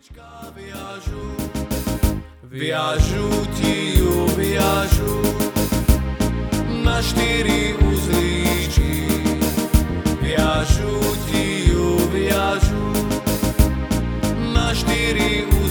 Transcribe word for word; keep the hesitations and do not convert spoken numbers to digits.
Viažu, viažu ti ju, viažu na štyri uzlíčky. Viažu ti ju, viažu na štyri uzlíčky.